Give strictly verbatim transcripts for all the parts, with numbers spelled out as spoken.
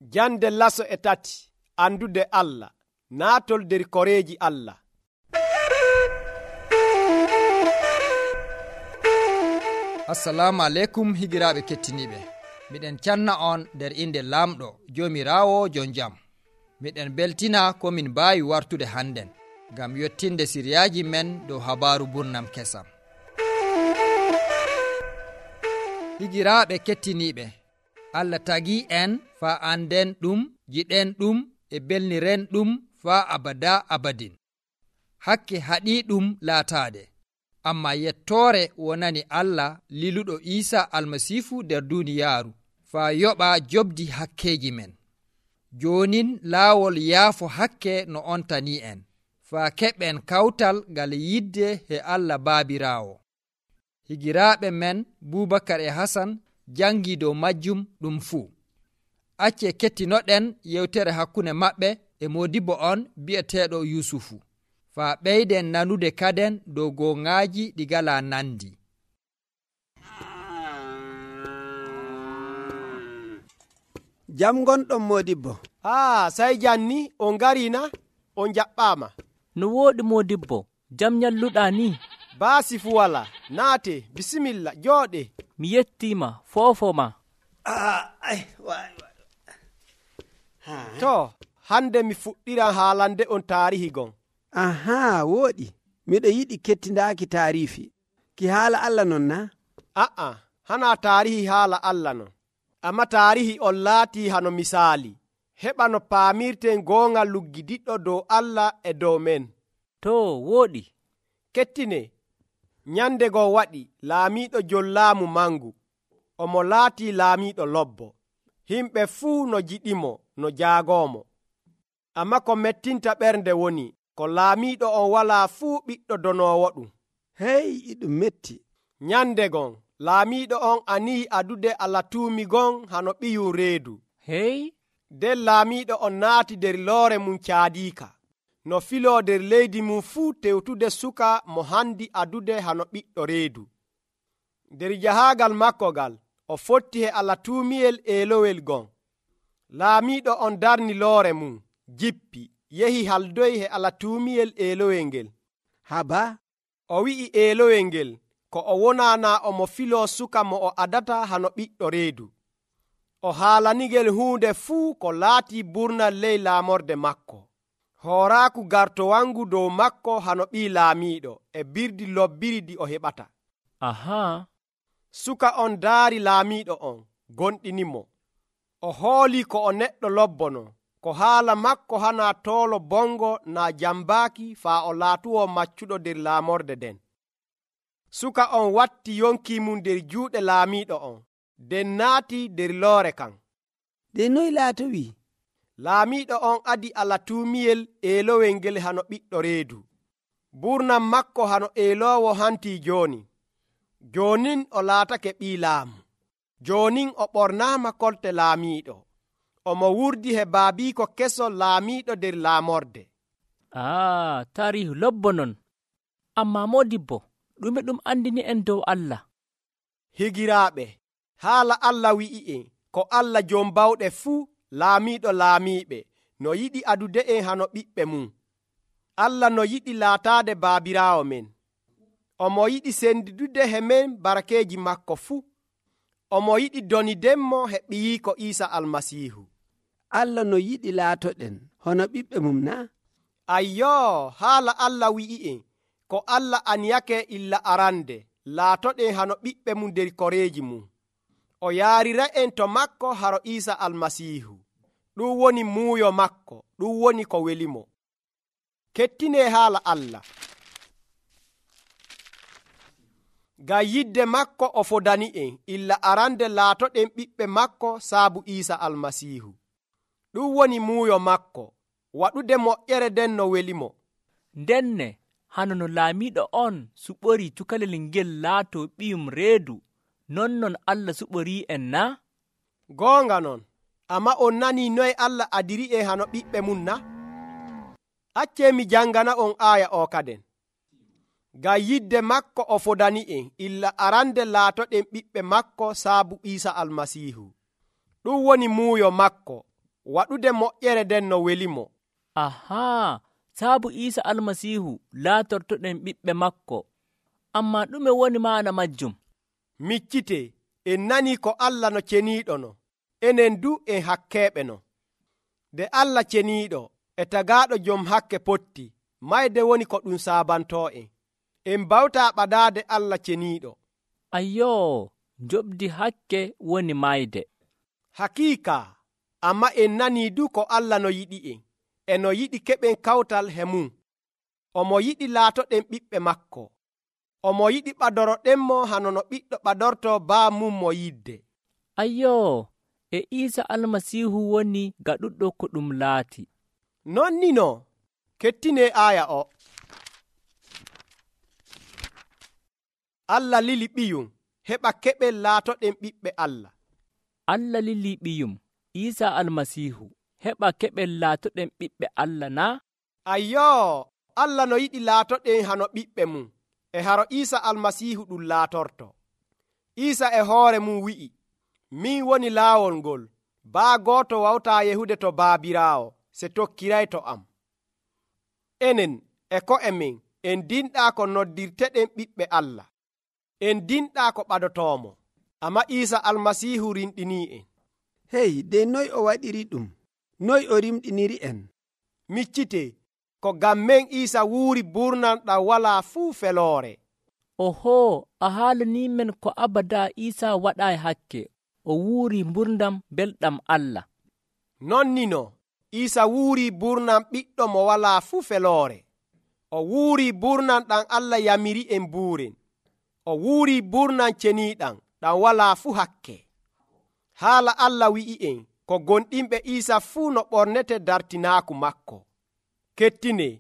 Jande laso e tati andude Allah naatol der koreeji Allah. Assalamu alaikum higiraɓe kettiniɓe. Miɗen canna on nder inde lamɗo jomirawo jon jam. Miɗen beltina komin mbawi wartude hannden gam yottinde siryaji men dow habaru burnam kesam. Higiraɓe kettiniɓe, Allah tagi en fa anden ɗum, jiɗen ɗum e belniren ɗum fa abada abadin. Hakke haɗi ɗum laatade. Amma yettore wonani Allah liluɗo Isa almasifu nder duniyaaru fa yoɓa jobdi hakkeji men. Jonin laawol yaafo hakke no on tani en fa keɓen kawtal ngal yidde he Allah baabirawo. Higiraɓe men Bubakar e Hasan jangi dow majjum ɗum fuu. Acce kettinoɗen yewtere hakkunde maɓɓe e modibbo on bi'eteɗo Yusufu. Fa ɓeyden nanude kaden dow gongaji ɗi gala nandi. Jam gonɗon modibbo. Ah, sai janni on garina on jaɓɓama. No woɗi modibbo, jam nyalluɗa ni. Baasi fu wala, naate, bisimilla, jooɗe. Mi yettima, fofo ma. Ah, ay, way, way. To, hande mi fuɗɗiran haalande on taarihi gon. Aha, woɗi. Miɗo yiɗi kettindaki taarifi. Ki haala Allah non na? Aa, hana taarihi haala Allah non. Amma taarihi on laati hano misali. Heɓa no paamirten gonga luggidiɗɗo dow Allah e dow men. To, woɗi. Kettine, nyande go waɗi laamiɗo jollaamu mangu. Omo laati laamiɗo lobbo. Himɓe fuu no jiɗimo, no jaagomo. Amma ko mettinta ɓernde woni, ko laamiɗo on wala fuu ɓiɗɗo donowo ɗum. Hey, iɗum metti. Nyande gon, laamiɗo on anii adude Allah tuumi gon hano ɓiyum reedu. Hey, nden laamiɗo on naati nder loore mum caadiika. No filo nder leydi mum fuu tewtude suka mo handi adude hano ɓiɗɗo reedu. Nder jahaagal makko gal, o fotti he Allah tuumiyel eelowel gon. Laamiɗo on darni loore mum, jippi, yehi haldoy he Allah tuumiyel eelowel ngel. Haba, o wi'i eelowel ngel, ko o wonana omo filo suka mo o adata hano ɓiɗɗo reedu. O haalanigel huunde fuu ko laati burnal ley laamorde makko. Hooraaku gartowangu dow makko hano ɓii laamiɗo e birdi lobbiri di o heɓata. aha. Suka on daari laamiɗo on, gonɗinimo. O hooli ko o neɗɗo lobbono, ko haala makko hana toolo bongo na jambaaki faa o laatuwo maccuɗo nder laamorde den. Suka on watti yonki mum nder juuɗe laamiɗo on, den naati nder loore kan. de noy laatowi? Laamiɗo on adi Allah tuumiyel eelowel ngel hano ɓiɗɗo reedu. Burnam makko hano eelowo hanti jooni. Joonin o laatake ɓii laamu. Joonin o ɓornaama kolte laamiɗo. Omo wurdi he baabiiko keso laamiɗo nder laamorde. Ah, tarihu lobbo non. Amma modibbo, ɗume ɗum andini en dow Allah? Higiraaɓe, haala Allah wi'i'en ko Allah jom bawɗe fuu laamiɗo laamiɓe no yiɗi adude en hano ɓiɓɓe mum. Allah no yiɗi laataade baabiraawo men. Omo yiɗi sendidude he men barakeeji makko fuu. Omo yiɗi donidemmo he ɓiyiiko Isa almasihu. Allah no yiɗi laatoɗen hono ɓiɓɓe mum na? Ayyo, haala Allah wi'i'en ko Allah aniyake illa arande laatoɗen hano ɓiɓɓe mum nder koreeji mum. O yaarira en to makko haro Isa almasihu. Ɗum woni muuyo makko, ɗum woni ko welimo. Kettine haala Allah. Ga yidde makko o fodani en illa arande laatoɗen ɓiɓɓe makko saabu Isa almasihu. Ɗum woni muuyo makko, waɗude moƴƴere den no welimo. Ndenne, hano no laamiɗo on suɓori cukalel ngel laato ɓiyum reedu, non non Allah suɓori en na? Goonga non, amma on nani noy Allah adiri en hano ɓiɓɓe mum na? Acce mi jangana on aya o kaden. Ga yidde makko o fodani en illa arande laatoɗen ɓiɓɓe makko saabu Isa almasihu. Ɗum woni muuyo makko, waɗude moƴƴere nden no welimo. ahaa saabu Iisa almasiihu laatortoɗen ɓiɓɓe makko. Amma ɗume woni maana majjum? Miccite en nani ko Allah no ceniiɗo enen du en hakkeeɓe no. De Allah ceniiɗo e tagaaɗo jom hakke potti mayde woni ko ɗum saabantoo en. En bawta ɓadaade Allah ceniiɗo. Ayyoo, njoɓdi hakke woni mayde. Hakiika, amma en nanii du ko Allah no yiɗi en, e no yiɗi keɓen kawtal he mum. Omo yiɗi laatoɗen ɓiɓɓe makko. Omo yiɗi ɓadoroɗenmo hano no ɓiɗɗo ɓadorto baa mum mo yidde. Ayyoo, e Iisa almasiihu woni gaɗuɗo ko ɗum laati. Non ni no, kettine aya o. Allah lili ɓiyum heɓa keɓen laatoɗen ɓiɓɓe Allah. Allah lili ɓiyum Iisa almasiihu heɓa keɓen laatoɗen ɓiɓɓe Allah na? Ayyoo, Allah no yiɗi laatoɗen hano ɓiɓɓe mum e haro Iisa almasiihu ɗum laatorto. Iisa e hoore mum wi'i, min woni laawol ngol, baa gooto wawtaa yehude to baabiraawo se tokkiray to am. Enen e ko'e men en dinɗaa ko noddirteɗen ɓiɓɓe Allah. En dinɗaa ko ɓadotoomo, amma Iisa almasiihu rimɗinii en. Hey, de noy o waɗiri ɗum? Noy o rimɗiniri en? Miccite ko ngam men Iisa wuuri burnanɗam walaa fuu feloore. Oho, a haalanii men ko abada Iisa waɗaay hakke. O wuuri mburdam belɗam Allah. Non ni no, Iisa wuuri burnam ɓiɗɗo mo walaa fuu feloore. O wuuri burnam ɗam Allah yamiri en buuren. O wuuri burnam ceniiɗam ɗam walaa fuu hakke. Haala Allah wi'i en ko gonɗinɓe Iisa fuu no ɓornete dartinaaku makko. Kettine,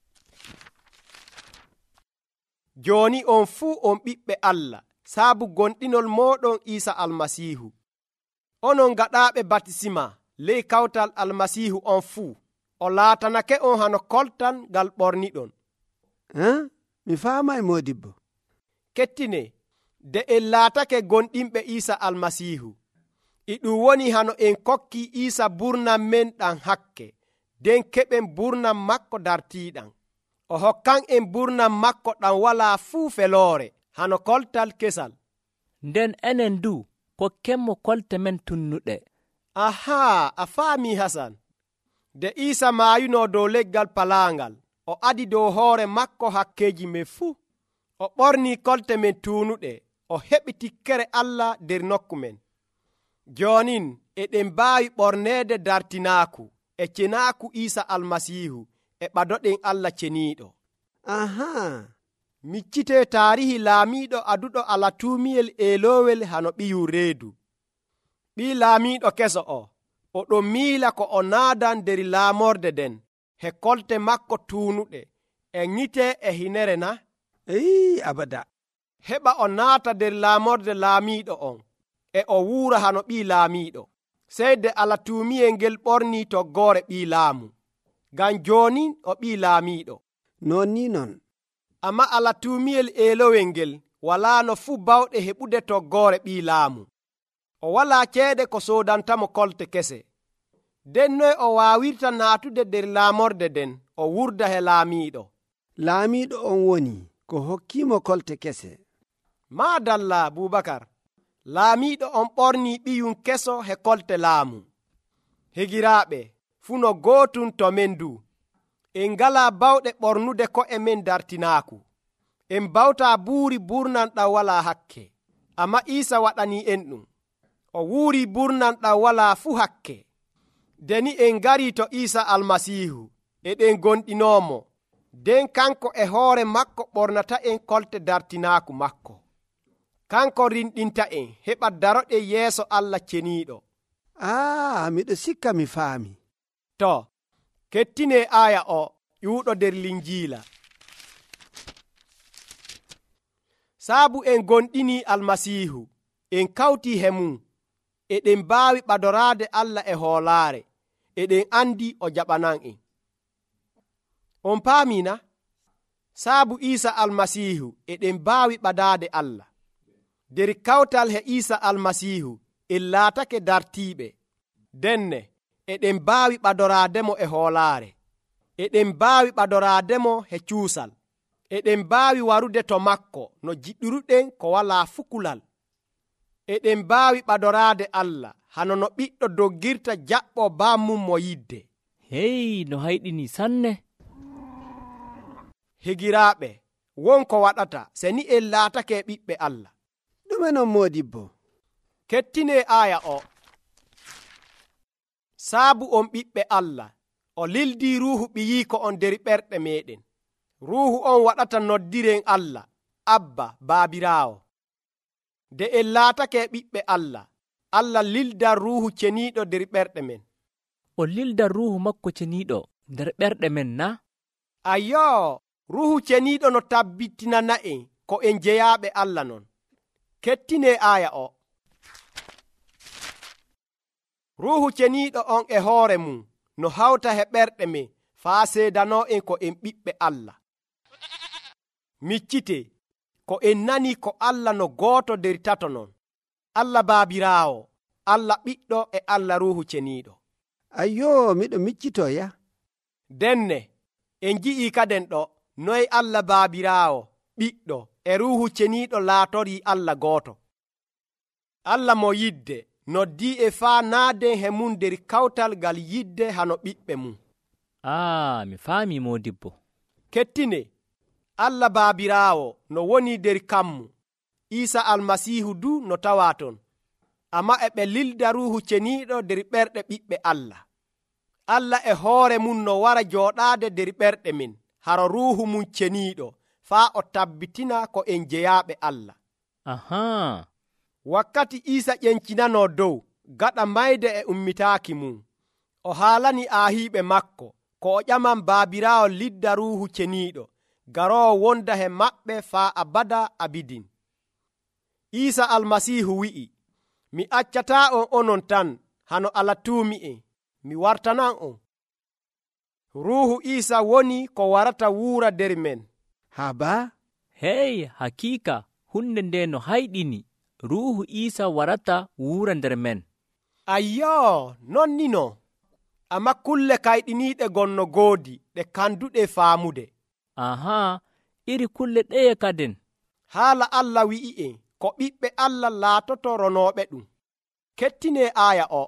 jooni on fuu on ɓiɓɓe Allah saabu gonɗinol mooɗon Iisa almasiihu. Onon gaɗaaɓe batisima ley kawtal almasiihu on fuu, o laatanake on hano koltal ngal ɓorniɗon. Hein? Mi faamay modibbo. Kettine, de en laatake gonɗinɓe Iisa almasiihu, e ɗum woni hano en kokki Iisa burnam men ɗam hakke, den keɓen burnam makko dartiiɗam. O hokkan en burnam makko ɗam walaa fuu feloore hano koltal kesal. Nden enen du kokkemmo kolte men tunnuɗe. Ahaa, a faami Hasan. De Iisa maayuno dow leggal palaangal, o adi dow hoore makko hakkeji men fuu. O ɓorni kolte men tuunuɗe, o heɓi tikkere Allah der nokku men. Joonin eɗen mbaawi ɓorneede dartinaaku e cenaaku Iisa almasiihu e ɓadoɗen Allah ceniiɗo. Ahaa. Miccite taarihi laamiiɗo aduɗo alatuumiyel eelowel hano ɓiyum reedu. Ɓii laamiiɗo keso o, o ɗon miila ko o naadan der laamorde den, he kolte makko tuunuɗe, e ŋite e hinere na? Eyi, abada. Heɓa o naata der laamorde laamiiɗo on, e o wuura hano ɓii laamiiɗo. Seyde alatuumiyel ngel ɓorni toggoore ɓii laamu. Ngam jooni o ɓii laamiiɗo. Non ni non. Amma alatuumiyel eelowel ngel walaano fuu bawɗe heɓude toggoore ɓii laamu. O walaa ceede ko soodantamo kolte kese. Den noy o waawirta naatude der laamorde den o wurda he laamiiɗo. Laamiiɗo on woni ko hokkiimo kolte kese. Maadalla Bubakar, laamiiɗo on ɓorni ɓiyum keso he kolte laamu. Higiraaɓe, fuu no gootum to men du. En ngalaa bawɗe ɓornude ko'e men dartinaaku. En bawtaa buuri burnanɗam walaa hakke. Amma Iisa waɗanii en ɗum. O wuuri burnanɗam walaa fuu hakke. Deni en ngarii to Iisa almasiihu, eɗen gonɗinoomo. Den kanko e hoore makko ɓornata en kolte dartinaaku makko. Kanko rinɗinta en heɓa daroɗe yeeso Allah ceniiɗo. Ah, miɗo sikka mi faami. To, kettine aya o ƴuuɗo der linjiila. Saabu en gonɗini almasiihu, en kawti he mum, eɗen mbaawi ɓadoraade Allah e hoolaare, eɗen andi o jaɓanan en. On paamina? Saabu Iisa almasiihu eɗen mbaawi ɓadaade Allah. Der kawtal he Iisa almasiihu en laatake dartiiɓe. Denne eɗen mbaawi ɓadoraademo e hoolaare, eɗen mbaawi ɓadoraademo e cuusal, eɗen mbaawi warude to makko no jiɗɗuruɗen ko walaa fukulal, eɗen mbaawi ɓadoraade Allah hano no ɓiɗɗo doggirta jaɓɓo bammum mo yidde. Hey, no hayɗini sanne. Higiraaɓe, wonko waɗata se ni en laatake ɓiɓɓe Allah. ɗume non modibbo? Kettine aya o. Saabu on ɓiɓɓe Allah, o lildi ruuhu ɓiyiiko on nder ɓerɗe meɗen. Ruuhu on waɗata noddiren Allah, Abba, Baabiraawo. De en laatake ɓiɓɓe Allah, Allah lildan ruuhu ceniiɗo nder ɓerɗe men. O lildan ruuhu makko ceniiɗo nder ɓerɗe men na? Ayyo, ruuhu ceniiɗo no tabbitinana en ko en jeyaaɓe Allah non. Kettine aya o. Ruuhu ceniiɗo on e hoore mum no hawta he ɓerɗe men faa seedano en ko en ɓiɓɓe Allah. Miccite, ko en nani ko Allah no gooto nder tato non. Allah Baabiraawo, Allah Ɓiɗɗo e Allah Ruuhu ceniiɗo. Ayyo, miɗo miccitoya. Denne, en ji'i kaden ɗo noy Allah Baabiraawo, Ɓiɗɗo e Ruuhu ceniiɗo laatori Allah gooto. Allah mo yidde noddi e faa naaden he mum nder kawtal gal yidde hano ɓiɓɓe mum. Ah, mi faami modibbo. Kettine, Allah Baabiraawo no woni nder kammu, Iisa Almasiihu du no tawa ton, amma e ɓe lilda Ruuhu ceniiɗo nder ɓerɗe ɓiɓɓe Allah. Allah e hoore mum no wara jooɗaade nder ɓerɗe men haro Ruuhu mum ceniiɗo faa o tabbitina ko en jeyaaɓe Allah. Ahaa. Wakkati Iisa ƴencinano dow gaɗa mayde e ummitaaki mum, o haalani aahiiɓe makko ko o ƴaman Baabiraawo lidda Ruuhu ceniiɗo garoowo wonda he maɓɓe faa abada abidin. Iisa Almasiihu wi'i, mi accataa on onon tan hano Allah tuumi'en, mi wartanan on. Ruuhu Iisa woni ko warata wuura nder men. Haba? Hey, hakiika hunde nde no hayɗini. Ruuhu Iisa warata wuura nder men. Ayyo, non ni no. Amma kulle kayɗiniiɗe gonno goodi ɗe kanduɗe faamude. Ahaa, iri kulle ɗeye kaden. Haala Allah wi'i'en ko ɓiɓɓe Allah laatoto ronooɓe ɗum. Kettine aya o.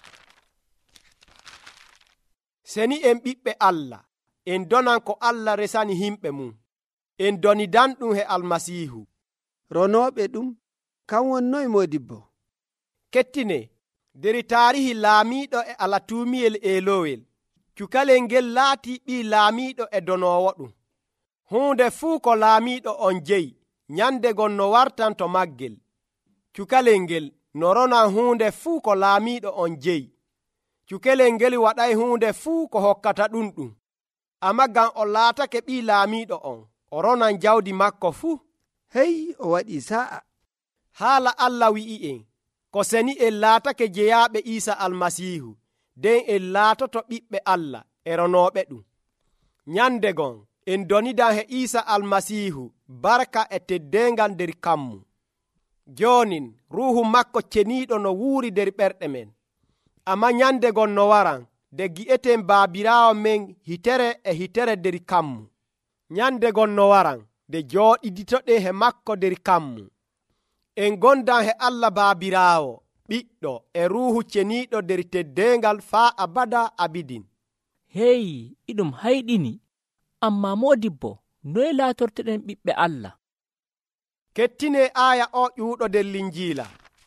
Seni en ɓiɓɓe Allah, en donan ko Allah resani himɓe mum. En doni danɗum he Almasiihu. Ronooɓe ɗum, kan wonnoy modibbo? Kettine, nder taarihi laamiiɗo e alatuumiyel eelowel, cukalel ngel laati ɓii laamiiɗo e donoowo ɗum. Huunde fuu ko laamiiɗo on jeyi, nyande gon no wartan to maggel. Cukalel ngel no ronan huunde fuu ko laamiiɗo on jeyi. Cukalel ngel waɗay huunde fuu ko hokkata ɗum ɗum. Amma ngam o laatake ɓii laamiiɗo on, o ronan jawdi makko fuu. Hey, o waɗi sa'a. Haala Allah wi'i'en, ko seni en laatake jeyaaɓe Iisa Almasiihu, nden en laatoto ɓiɓɓe Allah e ronooɓe ɗum. Nyande gon, en donidan he Iisa Almasiihu barka e teddengal nder kammu. Joonin, ruuhu makko ceniiɗo no wuuri nder ɓerɗe men. Amma nyande gon no waran, de gi'eten Baabiraawo men hitere e hitere nder kammu. Nyande gon no waran, de jooɗiditoɗen he makko nder kammu. En gondan he Allah Baabiraawo, Ɓiɗɗo e Ruuhu ceniiɗo nder teddengal faa abada abidin. Hey, iɗum hayɗini. Amma modibbo, noy laatorteɗen ɓiɓɓe Allah? Kettine aya o ƴuuɗo nder Linjiila.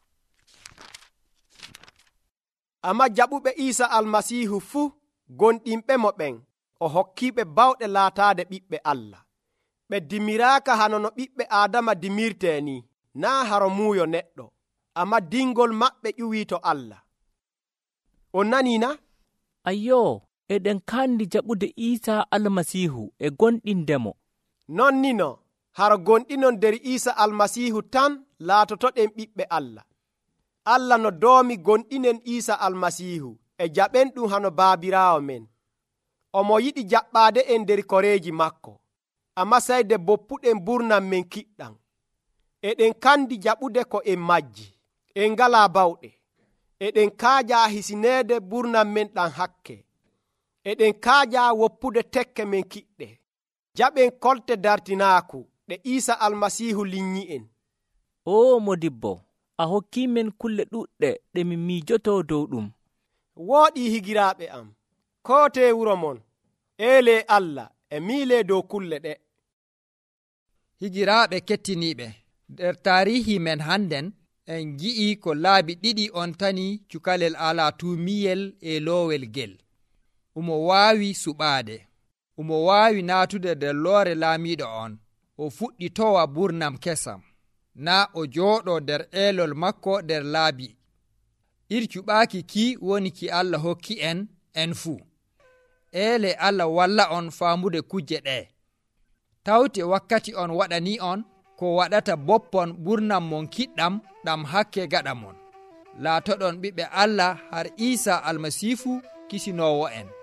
Amma jaɓuɓe Iisa Almasiihu fuu gonɗinɓe mo ɓen o hokkiiɓe bawɗe laataade ɓiɓɓe Allah. Ɓe dimiraaka hano no ɓiɓɓe Aadama dimirtee ni, naa haro muuyo neɗɗo, amma dingol maɓɓe ƴuwii to Allah. On nanii na? Ayyo, eɗen kandi jaɓude Iisa Almasiihu e gonɗindemo. Non ni no, haro gonɗinon nder Iisa Almasiihu tan laatotoɗen ɓiɓɓe Allah. Allah no doomi gonɗinen Iisa Almasiihu e jaɓen ɗum hano Baabiraawo men. Omo yiɗi jaɓɓaade en nder koreeji makko, amma sayde boppuɗen burnan men kiɗɗan. Eɗen kandi jaɓude ko en majji, en ngalaa bawɗe. eɗen kaaja hisineede burnam men ɗan hakke, eɗen kaaja woppude tekke men kiɗɗe, jaɓen kolte dartinaaku ɗe Iisa almasiihu liññi en. o modibbo, a hokki men kulle ɗuɗɗe ɗe min miijoto dow ɗum. Wooɗi higiraaɓe am, koote wuro mon, eele Allah e miile dow kulle ɗe. higiraaɓe kettiniiɓe, nder taarihi men hannden en gi'i ko laabi ɗiɗi on tani cukalel ala tuumiyel e loowel gel. Omo waawi suɓaade, omo waawi naatude nder loore laamiiɗo on, o fuɗɗi towa burnam kesam, na o jooɗo nder eelol makko nder laabi. Ir cuɓaaki ki woni ki Allah hokki en en fuu. Eele Allah walla on faamude kujje ɗe. Tawte wakkati on waɗani on ko waɗata boppon burnam mon kiɗɗam ɗam hakke gaɗa mon. Laatoɗon ɓiɓɓe Allah har Iisa almasiifu kisinowo en.